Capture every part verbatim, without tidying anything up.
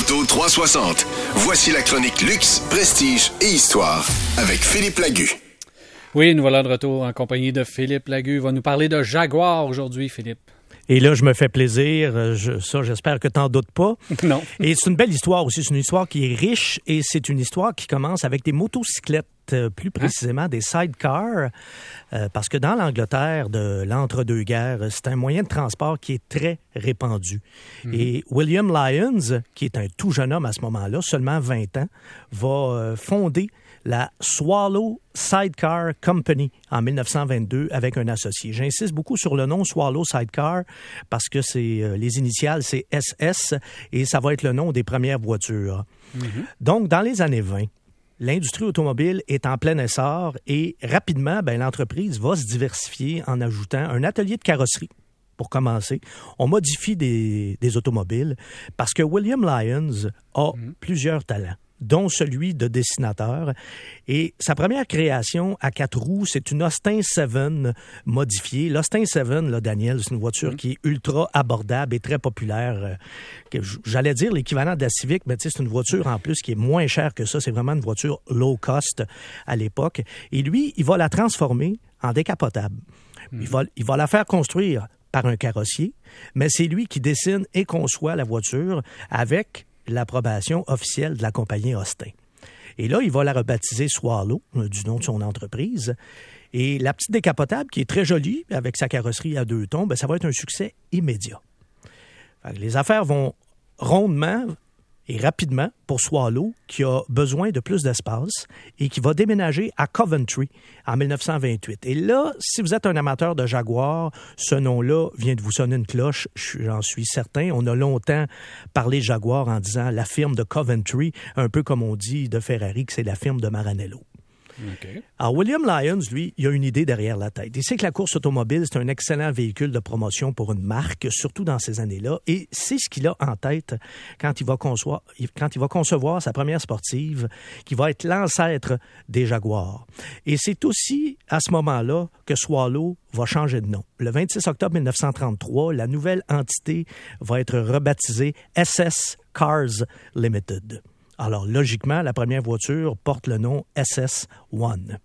Auto trois cent soixante. Voici la chronique Luxe, Prestige et Histoire avec Philippe Lagu. Oui, nous voilà de retour en compagnie de Philippe Lagu. Il va nous parler de Jaguar aujourd'hui, Philippe. Et là, je me fais plaisir. Je, ça, j'espère que t'en doutes pas. Non. Et c'est une belle histoire aussi. C'est une histoire qui est riche et c'est une histoire qui commence avec des motocyclettes, euh, plus précisément hein? des sidecars. Euh, parce que dans l'Angleterre de l'entre-deux-guerres, c'est un moyen de transport qui est très répandu. Mm-hmm. Et William Lyons, qui est un tout jeune homme à ce moment-là, seulement vingt ans, va euh, fonder la Swallow Sidecar Company en dix-neuf cent vingt-deux avec un associé. J'insiste beaucoup sur le nom Swallow Sidecar parce que c'est euh, les initiales, c'est S S et ça va être le nom des premières voitures. Mm-hmm. Donc, dans les années vingt, l'industrie automobile est en plein essor et rapidement, ben, l'entreprise va se diversifier en ajoutant un atelier de carrosserie. Pour commencer, on modifie des, des automobiles parce que William Lyons a mm-hmm. plusieurs talents, dont celui de dessinateur. Et sa première création à quatre roues, c'est une Austin sept modifiée. L'Austin sept, là, Daniel, c'est une voiture mmh. qui est ultra abordable et très populaire. Euh, que j'allais dire l'équivalent de la Civic, mais c'est une voiture en plus qui est moins chère que ça. C'est vraiment une voiture low cost à l'époque. Et lui, il va la transformer en décapotable. Mmh. Il va, il va la faire construire par un carrossier, mais c'est lui qui dessine et conçoit la voiture avec l'approbation officielle de la compagnie Austin. Et là, il va la rebaptiser Swallow, du nom de son entreprise. Et la petite décapotable, qui est très jolie, avec sa carrosserie à deux tons, bien, ça va être un succès immédiat. Fait que les affaires vont rondement et rapidement pour Swallow, qui a besoin de plus d'espace et qui va déménager à Coventry en dix-neuf cent vingt-huit. Et là, si vous êtes un amateur de Jaguar, ce nom-là vient de vous sonner une cloche, j'en suis certain. On a longtemps parlé Jaguar en disant la firme de Coventry, un peu comme on dit de Ferrari, que c'est la firme de Maranello. Okay. Alors, William Lyons, lui, il a une idée derrière la tête. Il sait que la course automobile, c'est un excellent véhicule de promotion pour une marque, surtout dans ces années-là, et c'est ce qu'il a en tête quand il va concevoir, quand il va concevoir sa première sportive, qui va être l'ancêtre des Jaguars. Et c'est aussi à ce moment-là que Swallow va changer de nom. Le vingt-six octobre dix-neuf cent trente-trois, la nouvelle entité va être rebaptisée S S Cars Limited. Alors, logiquement, la première voiture porte le nom S S un.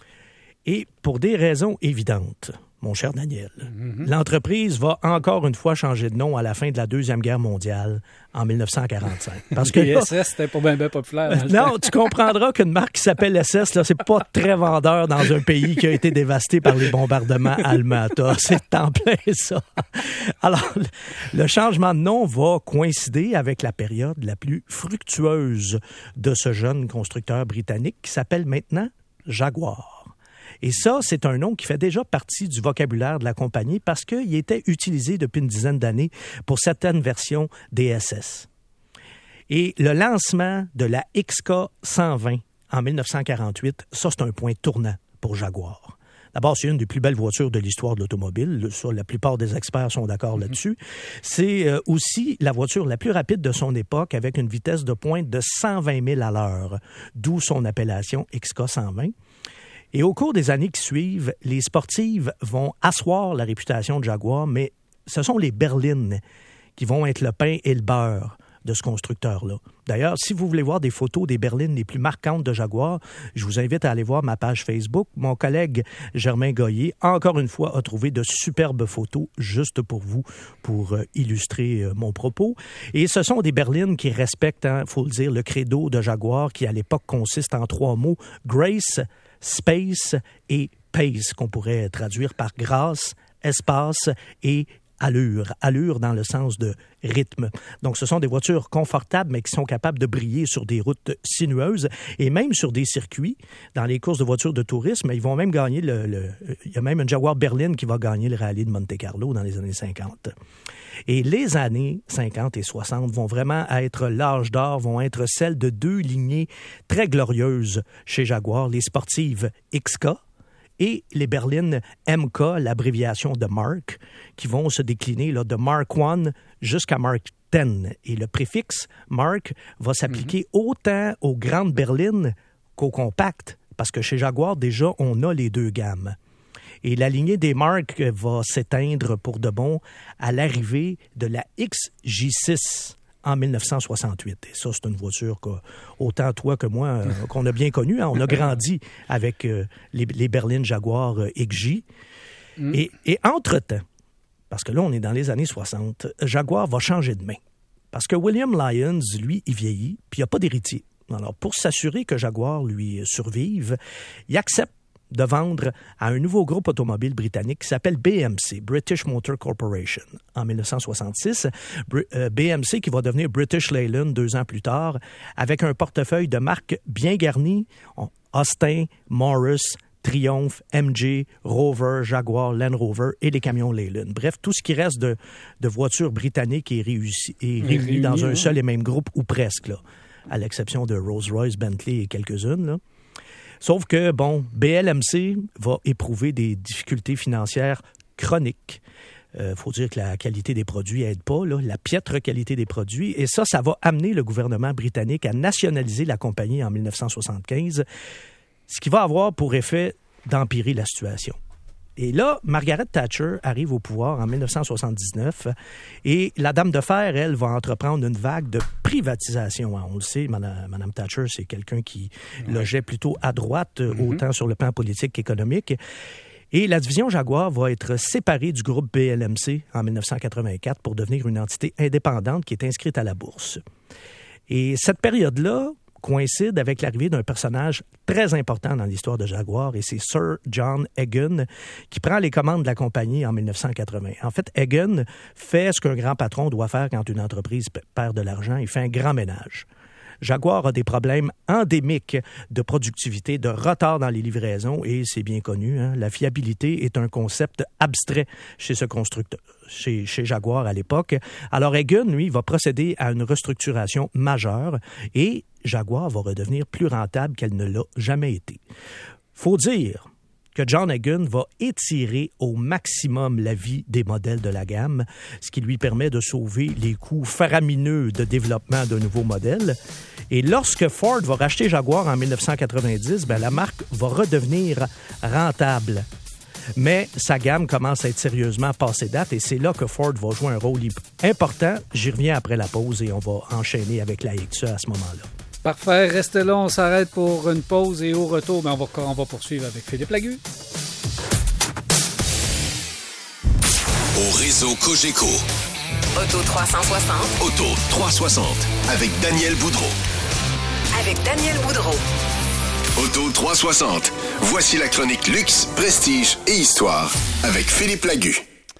Et pour des raisons évidentes, mon cher Daniel, mm-hmm. l'entreprise va encore une fois changer de nom à la fin de la Deuxième Guerre mondiale en dix-neuf cent quarante-cinq. Parce que là, S S, c'était pas bien, bien populaire. Non, tu comprendras qu'une marque qui s'appelle S S, là, c'est pas très vendeur dans un pays qui a été dévasté par les bombardements allemands. C'est en plein ça. Alors, le changement de nom va coïncider avec la période la plus fructueuse de ce jeune constructeur britannique qui s'appelle maintenant Jaguar. Et ça, c'est un nom qui fait déjà partie du vocabulaire de la compagnie parce qu'il était utilisé depuis une dizaine d'années pour certaines versions des S S. Et le lancement de la X K cent vingt en dix-neuf cent quarante-huit, ça, c'est un point tournant pour Jaguar. D'abord, c'est une des plus belles voitures de l'histoire de l'automobile. Ça, la plupart des experts sont d'accord mm-hmm. là-dessus. C'est euh, aussi la voiture la plus rapide de son époque avec une vitesse de pointe de cent vingt mille à l'heure, d'où son appellation X K cent vingt. Et au cours des années qui suivent, les sportives vont asseoir la réputation de Jaguar, mais ce sont les berlines qui vont être le pain et le beurre de ce constructeur-là. D'ailleurs, si vous voulez voir des photos des berlines les plus marquantes de Jaguar, je vous invite à aller voir ma page Facebook. Mon collègue Germain Goyer, encore une fois, a trouvé de superbes photos juste pour vous, pour euh, illustrer euh, mon propos. Et ce sont des berlines qui respectent, il hein, faut le dire, le credo de Jaguar, qui à l'époque consiste en trois mots, Grace, Space et Pace, qu'on pourrait traduire par grâce, espace et allure. Allure dans le sens de rythme. Donc, ce sont des voitures confortables, mais qui sont capables de briller sur des routes sinueuses et même sur des circuits. Dans les courses de voitures de tourisme, ils vont même gagner le... le il y a même un Jaguar Berlin qui va gagner le rallye de Monte-Carlo dans les années cinquante. Et les années cinquante et soixante vont vraiment être l'âge d'or, vont être celles de deux lignées très glorieuses chez Jaguar, les sportives X K et les berlines M K, l'abréviation de Mark, qui vont se décliner là, de Mark un jusqu'à Mark dix. Et le préfixe Mark va s'appliquer mm-hmm. autant aux grandes berlines qu'aux compactes, parce que chez Jaguar, déjà, on a les deux gammes. Et la lignée des marques va s'éteindre pour de bon à l'arrivée de la X J six en dix-neuf cent soixante-huit. Et ça, c'est une voiture qu'autant toi que moi, euh, qu'on a bien connue. Hein. On a grandi avec euh, les, les berlines Jaguar euh, X J. Mm. Et, et entre-temps, parce que là, on est dans les années soixante, Jaguar va changer de main. Parce que William Lyons, lui, il vieillit, puis il n'y a pas d'héritier. Alors, pour s'assurer que Jaguar lui survive, il accepte de vendre à un nouveau groupe automobile britannique qui s'appelle B M C, British Motor Corporation, en dix-neuf cent soixante-six. B M C qui va devenir British Leyland deux ans plus tard, avec un portefeuille de marques bien garni, Austin, Morris, Triumph, M G, Rover, Jaguar, Land Rover et les camions Leyland. Bref, tout ce qui reste de, de voitures britanniques est, réussi, est réuni, réuni dans un seul et même groupe, ou presque, là, à l'exception de Rolls-Royce, Bentley et quelques-unes. Là. Sauf que, bon, B L M C va éprouver des difficultés financières chroniques. Il euh, faut dire que la qualité des produits n'aide pas, là, la piètre qualité des produits. Et ça, ça va amener le gouvernement britannique à nationaliser la compagnie en dix-neuf cent soixante-quinze, ce qui va avoir pour effet d'empirer la situation. Et là, Margaret Thatcher arrive au pouvoir en dix-neuf cent soixante-dix-neuf et la dame de fer, elle, va entreprendre une vague de privatisation. On le sait, Mme, Mme Thatcher, c'est quelqu'un qui ouais. logeait plutôt à droite, mm-hmm. autant sur le plan politique qu'économique. Et la division Jaguar va être séparée du groupe B L M C en dix-neuf cent quatre-vingt-quatre pour devenir une entité indépendante qui est inscrite à la bourse. Et cette période-là coïncide avec l'arrivée d'un personnage très important dans l'histoire de Jaguar, et c'est Sir John Egan qui prend les commandes de la compagnie en dix-neuf cent quatre-vingts. En fait, Egan fait ce qu'un grand patron doit faire quand une entreprise perd de l'argent, il fait un grand ménage. Jaguar a des problèmes endémiques de productivité, de retard dans les livraisons, et c'est bien connu, hein, la fiabilité est un concept abstrait chez ce constructeur, chez, chez Jaguar à l'époque. Alors Egan, lui, va procéder à une restructuration majeure et Jaguar va redevenir plus rentable qu'elle ne l'a jamais été. Faut dire que John Egan va étirer au maximum la vie des modèles de la gamme, ce qui lui permet de sauver les coûts faramineux de développement de nouveaux modèles. Et lorsque Ford va racheter Jaguar en dix-neuf cent quatre-vingt-dix, ben, la marque va redevenir rentable. Mais sa gamme commence à être sérieusement passée date et c'est là que Ford va jouer un rôle important. J'y reviens après la pause et on va enchaîner avec la X E à ce moment-là. Parfait, restez là, on s'arrête pour une pause et au retour, ben on, va, on va poursuivre avec Philippe Lagu. Au réseau Cogeco. Auto trois cent soixante. Auto trois cent soixante avec Daniel Boudreau. Avec Daniel Boudreau. Auto trois cent soixante. Voici la chronique luxe, prestige et histoire avec Philippe Lagu.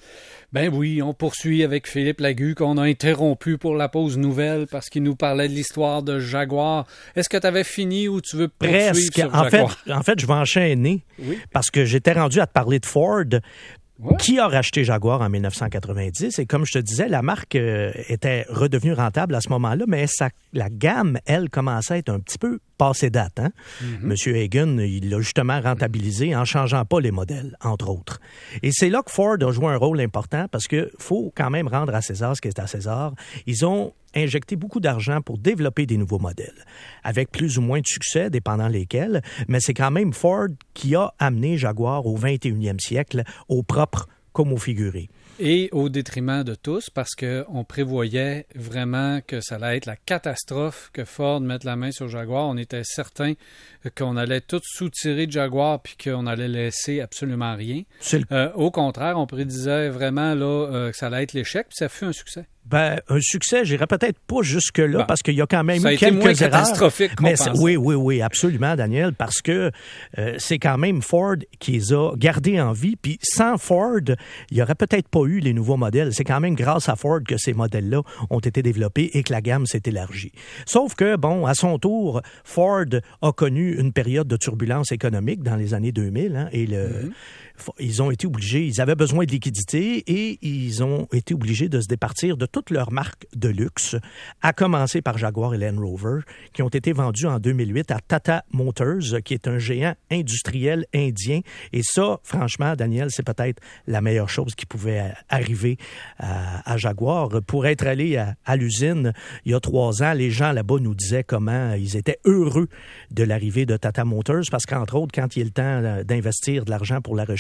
Ben oui, on poursuit avec Philippe Lagu qu'on a interrompu pour la pause nouvelle parce qu'il nous parlait de l'histoire de Jaguar. Est-ce que tu avais fini ou tu veux poursuivre Presque. sur en Jaguar? Fait, en fait, je vais enchaîner oui. parce que j'étais rendu à te parler de Ford. Ouais. Qui a racheté Jaguar en dix-neuf cent quatre-vingt-dix? Et comme je te disais, la marque euh, était redevenue rentable à ce moment-là, mais sa, la gamme, elle, commençait à être un petit peu passée date. Hein? Mm-hmm. Monsieur Egan, il l'a justement rentabilisé en changeant pas les modèles, entre autres. Et c'est là que Ford a joué un rôle important parce qu'il faut quand même rendre à César ce qui est à César. Ils ont injecté beaucoup d'argent pour développer des nouveaux modèles, avec plus ou moins de succès, dépendant lesquels, mais c'est quand même Ford qui a amené Jaguar au vingt et unième siècle, au propre comme au figuré. Et au détriment de tous, parce qu'on prévoyait vraiment que ça allait être la catastrophe que Ford mette la main sur Jaguar. On était certain qu'on allait tout soutirer de Jaguar puis qu'on allait laisser absolument rien. Le... Euh, au contraire, on prédisait vraiment là, euh, que ça allait être l'échec, puis ça fut un succès. Ben, un succès, j'irais peut-être pas jusque-là, bon, parce qu'il y a quand même eu quelques erreurs. Ça a été moins erreurs, catastrophique qu'on mais pensait. Oui, oui, oui, absolument, Daniel, parce que euh, c'est quand même Ford qui les a gardés en vie, puis sans Ford, il n'y aurait peut-être pas eu les nouveaux modèles. C'est quand même grâce à Ford que ces modèles-là ont été développés et que la gamme s'est élargie. Sauf que, bon, à son tour, Ford a connu une période de turbulence économique dans les années deux mille, hein, et le... Mm-hmm. Ils ont été obligés, ils avaient besoin de liquidité et ils ont été obligés de se départir de toutes leurs marques de luxe, à commencer par Jaguar et Land Rover, qui ont été vendus en deux mille huit à Tata Motors, qui est un géant industriel indien. Et ça, franchement, Daniel, c'est peut-être la meilleure chose qui pouvait arriver à, à Jaguar. Pour être allé à, à l'usine il y a trois ans, les gens là-bas nous disaient comment ils étaient heureux de l'arrivée de Tata Motors, parce qu'entre autres, quand il y a le temps d'investir de l'argent pour la recherche,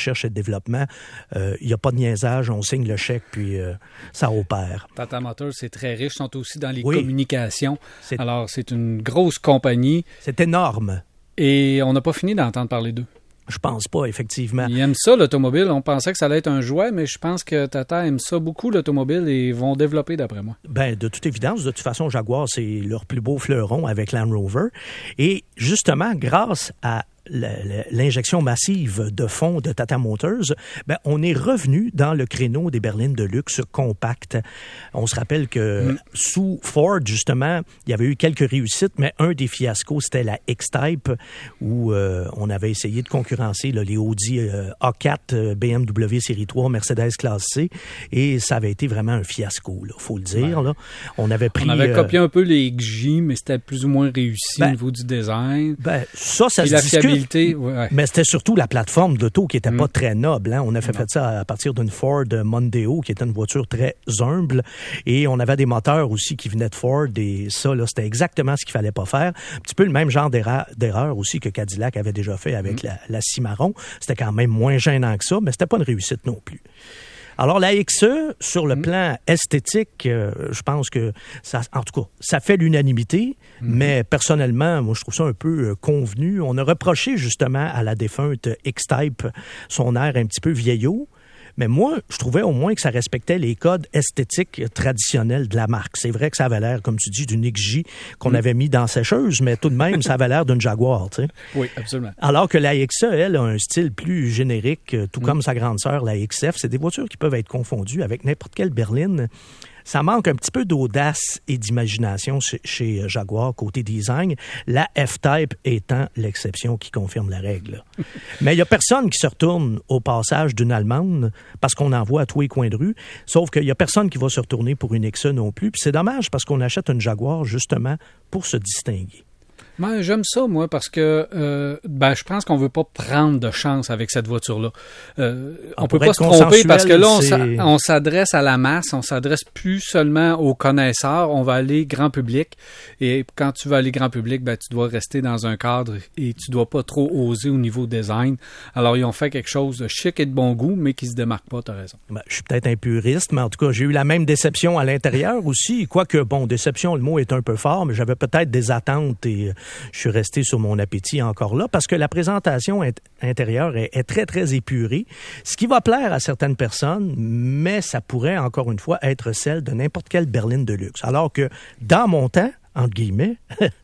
recherche et de développement. Il euh, n'y a pas de niaisage, on signe le chèque, puis euh, ça opère. Tata Motors, c'est très riche, sont aussi dans les oui. communications. C'est... Alors, c'est une grosse compagnie. C'est énorme. Et on n'a pas fini d'entendre parler d'eux. Je pense pas, effectivement. Ils aiment ça, l'automobile. On pensait que ça allait être un jouet, mais je pense que Tata aime ça beaucoup, l'automobile, et ils vont développer, d'après moi. Ben, de toute évidence, de toute façon, Jaguar, c'est leur plus beau fleuron avec Land Rover. Et justement, grâce à l'injection massive de fonds de Tata Motors, ben, on est revenu dans le créneau des berlines de luxe compactes. On se rappelle que mmh. sous Ford, justement, il y avait eu quelques réussites, mais un des fiascos, c'était la X-Type, où euh, on avait essayé de concurrencer là, les Audi euh, A quatre, B M W Série trois, Mercedes Classe C, et ça avait été vraiment un fiasco, il faut le dire. Ouais. Là. On avait pris... On avait euh, copié un peu les X J, mais c'était plus ou moins réussi ben, au niveau du design. Ben, ça, ça et se la discute. Ouais. Mais c'était surtout la plateforme d'auto qui n'était mmh. pas très noble. Hein? On a fait, mmh. fait ça à partir d'une Ford Mondeo, qui était une voiture très humble. Et on avait des moteurs aussi qui venaient de Ford. Et ça, là, c'était exactement ce qu'il fallait pas faire. Un petit peu le même genre d'erreur, d'erreur aussi que Cadillac avait déjà fait avec mmh. la, la Cimarron. C'était quand même moins gênant que ça, mais c'était pas une réussite non plus. Alors, la X E, sur le mmh. plan esthétique, euh, je pense que, ça, en tout cas, ça fait l'unanimité, mmh. mais personnellement, moi, je trouve ça un peu euh, convenu. On a reproché, justement, à la défunte X-Type son air un petit peu vieillot. Mais moi, je trouvais au moins que ça respectait les codes esthétiques traditionnels de la marque. C'est vrai que ça avait l'air, comme tu dis, d'une X J qu'on mmh. avait mis dans sécheuse, mais tout de même, ça avait l'air d'une Jaguar, tu sais. Oui, absolument. Alors que la X E, elle, a un style plus générique, tout mmh. comme sa grande sœur, la X F. C'est des voitures qui peuvent être confondues avec n'importe quelle berline. Ça manque un petit peu d'audace et d'imagination chez, chez Jaguar côté design, la F-Type étant l'exception qui confirme la règle. Mais il n'y a personne qui se retourne au passage d'une Allemande parce qu'on en voit à tous les coins de rue, sauf qu'il n'y a personne qui va se retourner pour une X E non plus. Puis c'est dommage parce qu'on achète une Jaguar justement pour se distinguer. Ben, j'aime ça, moi, parce que euh, ben, je pense qu'on ne veut pas prendre de chance avec cette voiture-là. Euh, on ne peut pas se tromper parce que là, on, on s'adresse à la masse, on s'adresse plus seulement aux connaisseurs, on va aller grand public. Et quand tu vas aller grand public, ben, tu dois rester dans un cadre et tu ne dois pas trop oser au niveau design. Alors, ils ont fait quelque chose de chic et de bon goût, mais qui ne se démarque pas, tu as raison. Ben, je suis peut-être un puriste, mais en tout cas, j'ai eu la même déception à l'intérieur aussi. Quoique, bon, déception, le mot est un peu fort, mais j'avais peut-être des attentes et je suis resté sur mon appétit encore là parce que la présentation int- intérieure est, est très, très épurée, ce qui va plaire à certaines personnes, mais ça pourrait, encore une fois, être celle de n'importe quelle berline de luxe. Alors que, dans mon temps, entre guillemets,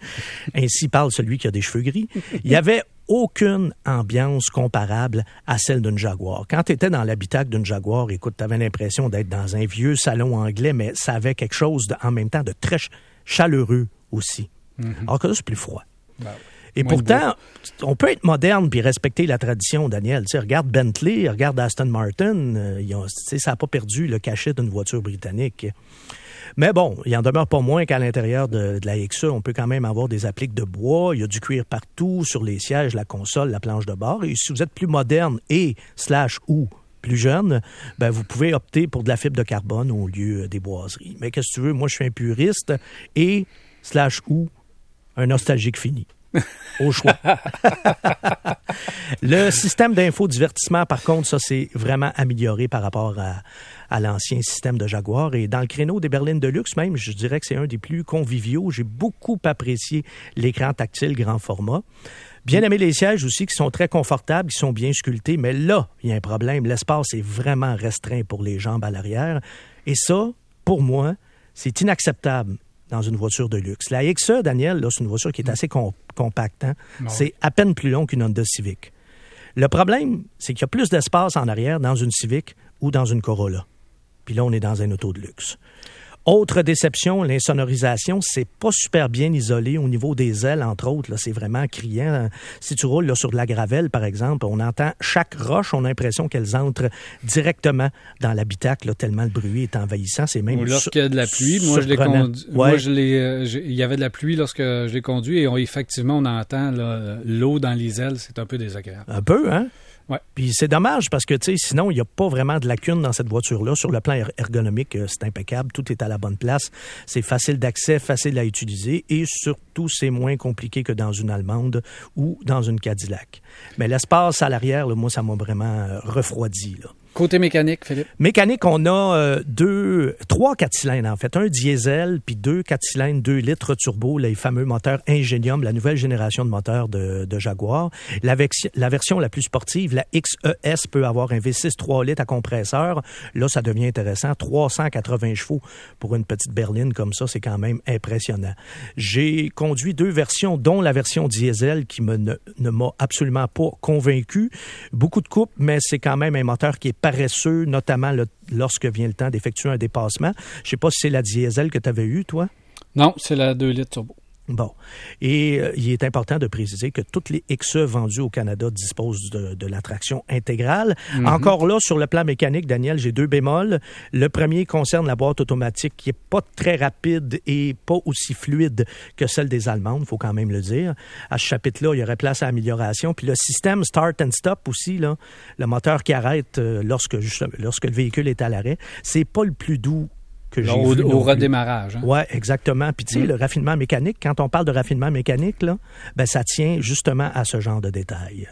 ainsi parle celui qui a des cheveux gris, il y avait aucune ambiance comparable à celle d'une Jaguar. Quand tu étais dans l'habitacle d'une Jaguar, écoute, tu avais l'impression d'être dans un vieux salon anglais, mais ça avait quelque chose de, en même temps de très ch- chaleureux aussi. Mm-hmm. Alors que là, c'est plus froid. Ben, Et pourtant, on peut être moderne puis respecter la tradition, Daniel. Tu sais, regarde Bentley, regarde Aston Martin, euh, ils ont, tu sais, ça n'a pas perdu le cachet d'une voiture britannique. Mais bon, il en demeure pas moins qu'à l'intérieur de, de la X E, on peut quand même avoir des appliques de bois, il y a du cuir partout, sur les sièges, la console, la planche de bord. Et si vous êtes plus moderne et slash ou plus jeune, ben vous pouvez opter pour de la fibre de carbone au lieu des boiseries. Mais qu'est-ce que tu veux, moi je suis un puriste et slash ou un nostalgique fini. Au choix. Le système d'infodivertissement, par contre, ça, c'est vraiment amélioré par rapport à, à l'ancien système de Jaguar. Et dans le créneau des berlines de luxe, même, je dirais que c'est un des plus conviviaux. J'ai beaucoup apprécié l'écran tactile grand format. Bien aimé les sièges aussi, qui sont très confortables, qui sont bien sculptés. Mais là, il y a un problème. L'espace est vraiment restreint pour les jambes à l'arrière. Et ça, pour moi, c'est inacceptable dans une voiture de luxe. La X E, Daniel, là, c'est une voiture qui est assez com- compacte. Hein? Non. C'est à peine plus long qu'une Honda Civic. Le problème, c'est qu'il y a plus d'espace en arrière dans une Civic ou dans une Corolla. Puis là, on est dans un auto de luxe. Autre déception, l'insonorisation, c'est pas super bien isolé au niveau des ailes, entre autres. Là, c'est vraiment criant. Si tu roules là, sur de la gravelle, par exemple, on entend chaque roche, on a l'impression qu'elles entrent directement dans l'habitacle, là, tellement le bruit est envahissant. C'est même Ou lorsqu'il y a de la pluie, moi je l'ai conduit. Ouais. Moi, je l'ai, euh, il y avait de la pluie lorsque je l'ai conduit et on, effectivement, on entend là, l'eau dans les ailes. C'est un peu désagréable. Un peu, hein? Ouais. Puis c'est dommage parce que, tu sais, sinon, il n'y a pas vraiment de lacune dans cette voiture-là. Sur le plan er- ergonomique, euh, c'est impeccable. Tout est à la bonne place. C'est facile d'accès, facile à utiliser et surtout, c'est moins compliqué que dans une Allemande ou dans une Cadillac. Mais l'espace à l'arrière, là, moi, ça m'a vraiment euh, refroidi, là. Côté mécanique, Philippe? Mécanique, on a euh, deux, trois quatre cylindres en fait. Un diesel, puis deux quatre cylindres, deux litres turbo, les fameux moteurs Ingenium, la nouvelle génération de moteurs de, de Jaguar. La, vexi- la version la plus sportive, la X E S, peut avoir un V six trois litres à compresseur. Là, ça devient intéressant. trois cent quatre-vingts chevaux pour une petite berline comme ça, c'est quand même impressionnant. J'ai conduit deux versions, dont la version diesel qui me, ne, ne m'a absolument pas convaincu. Beaucoup de coupe, mais c'est quand même un moteur qui est paresseux, notamment le, lorsque vient le temps d'effectuer un dépassement. Je ne sais pas si c'est la diesel que tu avais eue, toi. Non, c'est la deux litres turbo. Bon. Et euh, il est important de préciser que toutes les X E vendues au Canada disposent de, de la traction intégrale. Mm-hmm. Encore là, sur le plan mécanique, Daniel, j'ai deux bémols. Le premier concerne la boîte automatique qui n'est pas très rapide et pas aussi fluide que celle des Allemandes, il faut quand même le dire. À ce chapitre-là, il y aurait place à amélioration. Puis le système Start and Stop aussi, là, le moteur qui arrête euh, lorsque, lorsque le véhicule est à l'arrêt, c'est pas le plus doux que j'ai au, vu au redémarrage. Hein? Oui, exactement. Puis tu sais, mmh. le raffinement mécanique, quand on parle de raffinement mécanique, là, ben, ça tient justement à ce genre de détails.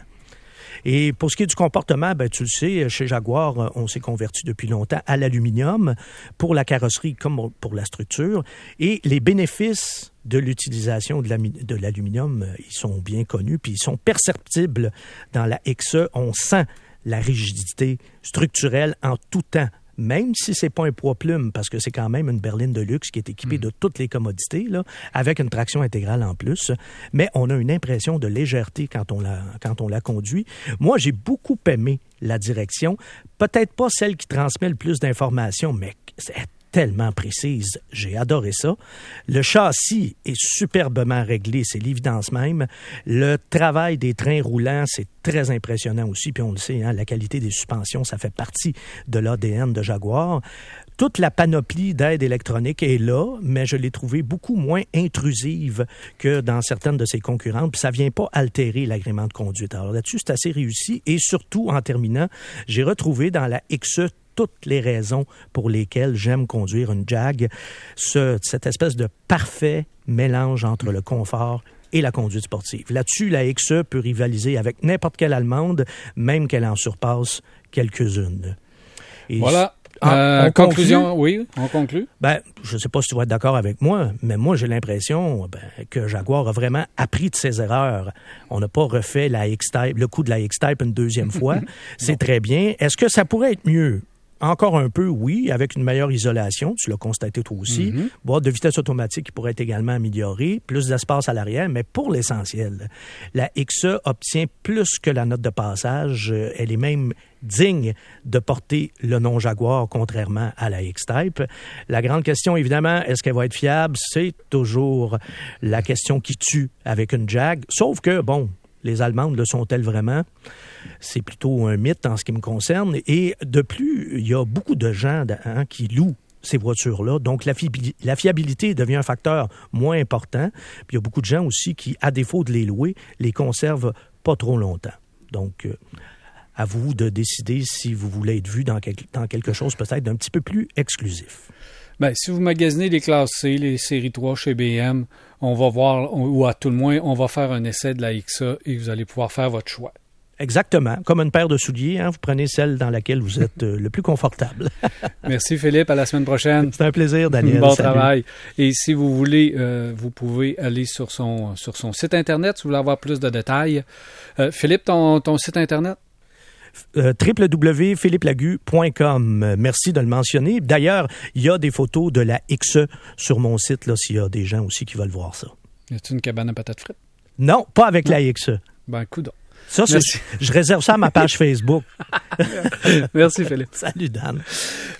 Et pour ce qui est du comportement, ben, tu le sais, chez Jaguar, on s'est converti depuis longtemps à l'aluminium pour la carrosserie comme pour la structure. Et les bénéfices de l'utilisation de, la, de l'aluminium, ils sont bien connus, puis ils sont perceptibles dans la X E. On sent la rigidité structurelle en tout temps. Même si ce n'est pas un poids-plume, parce que c'est quand même une berline de luxe qui est équipée mmh. de toutes les commodités, là, avec une traction intégrale en plus. Mais on a une impression de légèreté quand on la, quand on la conduit. Moi, j'ai beaucoup aimé la direction. Peut-être pas celle qui transmet le plus d'informations, mais c'est tellement précise. J'ai adoré ça. Le châssis est superbement réglé, c'est l'évidence même. Le travail des trains roulants, c'est très impressionnant aussi, puis on le sait, hein, la qualité des suspensions, ça fait partie de l'A D N de Jaguar. Toute la panoplie d'aide électronique est là, mais je l'ai trouvée beaucoup moins intrusive que dans certaines de ses concurrentes, puis ça vient pas altérer l'agrément de conduite. Alors là-dessus, c'est assez réussi, et surtout, en terminant, j'ai retrouvé dans la X E toutes les raisons pour lesquelles j'aime conduire une Jag, ce, cette espèce de parfait mélange entre le confort et la conduite sportive. Là-dessus, la X E peut rivaliser avec n'importe quelle Allemande, même qu'elle en surpasse quelques-unes. Et voilà. Ah, euh, conclusion, conclut? Oui, on conclut. Ben, je ne sais pas si tu vas être d'accord avec moi, mais moi, j'ai l'impression ben, que Jaguar a vraiment appris de ses erreurs. On n'a pas refait la X-Type, le coup de la X-Type une deuxième fois. C'est très bien. Est-ce que ça pourrait être mieux? Encore un peu, oui, avec une meilleure isolation, tu l'as constaté toi aussi. Mm-hmm. Boîte de vitesse automatique qui pourrait être également améliorée, plus d'espace à l'arrière, mais pour l'essentiel, la X E obtient plus que la note de passage. Elle est même digne de porter le nom Jaguar, contrairement à la X-Type. La grande question, évidemment, est-ce qu'elle va être fiable? C'est toujours la question qui tue avec une Jag. Sauf que, bon, les Allemandes le sont-elles vraiment? C'est plutôt un mythe en ce qui me concerne. Et de plus, il y a beaucoup de gens hein, qui louent ces voitures-là. Donc, la, fi- la fiabilité devient un facteur moins important. Puis, il y a beaucoup de gens aussi qui, à défaut de les louer, les conservent pas trop longtemps. Donc, euh, à vous de décider si vous voulez être vu dans, quel- dans quelque chose peut-être d'un petit peu plus exclusif. Bien, si vous magasinez les classes C, les séries trois chez B M, on va voir, ou à tout le moins, on va faire un essai de la X E et vous allez pouvoir faire votre choix. Exactement. Comme une paire de souliers, hein, vous prenez celle dans laquelle vous êtes euh, le plus confortable. Merci Philippe, à la semaine prochaine. C'est un plaisir, Daniel. Bon Salut. travail. Et si vous voulez, euh, vous pouvez aller sur son, sur son site Internet si vous voulez avoir plus de détails. Euh, Philippe, ton, ton site Internet? Euh, w w w point philippe lagu point com. Merci de le mentionner. D'ailleurs, il y a des photos de la X E sur mon site, là, s'il y a des gens aussi qui veulent voir ça. Y a-t-il une cabane à patates frites? Non, pas avec non. la X E. Ben, coudonc. Ça, c'est, je réserve ça à ma page Facebook. Merci, Philippe. Salut, Dan.